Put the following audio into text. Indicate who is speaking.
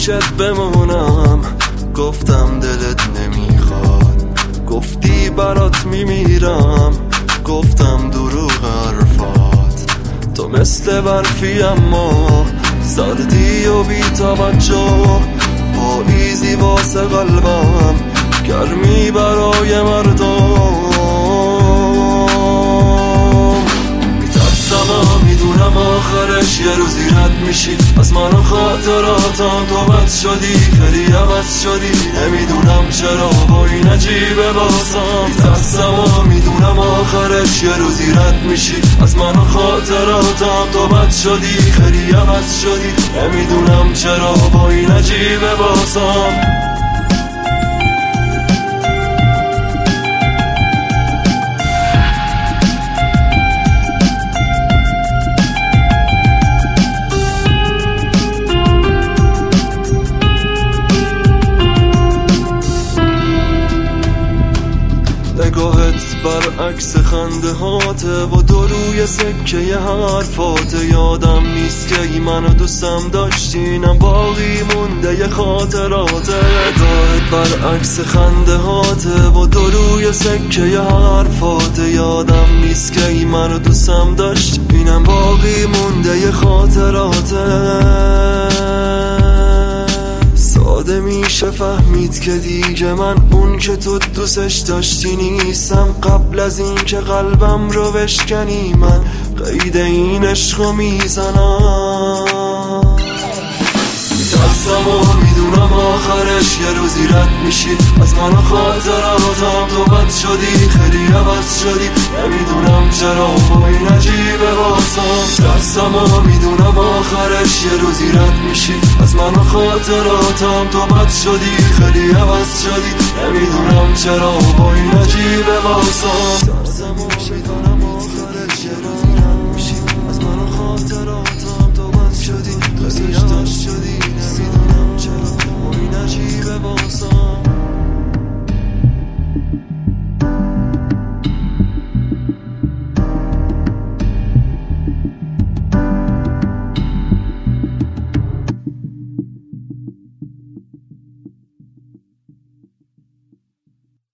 Speaker 1: پیشت بمونم، گفتم دلت نمیخواد، گفتی برات میمیرم، گفتم دروغ حرفات. تو مثل برفی اما سردی و بی توجه، پاییزی واسه قلبم، گرمی برای مردم. میترسم میدونم آخرش یه روزی رد میشی از من و خاطراتم. تو بد شدی خیلی عوض شدی، نمیدونم چرا با این عجیبه باسم. میترسم میدونم آخرش یه روزی رد میشی از من و خاطراتم. تو بد شدی خیلی عوض شدی، نمیدونم چرا با این عجیبه باسم. نگاهت برعکس خنده هاته و دو روی سکه ی حرفاته. یادم نیست که ای منو دوستم داشتینم، باقی مونده ی خاطراته. نگاهت برعکس خنده هاته و دو روی سکه ی حرفاته. یادم نیست که ای منو دوستم داشتینم، باقی مونده ی خاطراته. ساده میشه فهمید که دیگه من اون که تو دوستش داشتی نیستم. قبل از این که قلبم رو بشکنی من قید این عشقو میزنم. میترسم و میدونم آخرش یه روزی رد میشی از من و خاطراتم. تو بد شدی خیلی عوض شدی، نمیدونم چرا با این عجیبه باسم. میترسم و میدونم آخرش یه روزی رد میشی از من و خاطراتم. تو بد شدی خیلی عوض شدی، نمیدونم چرا با این عجیبه باسم.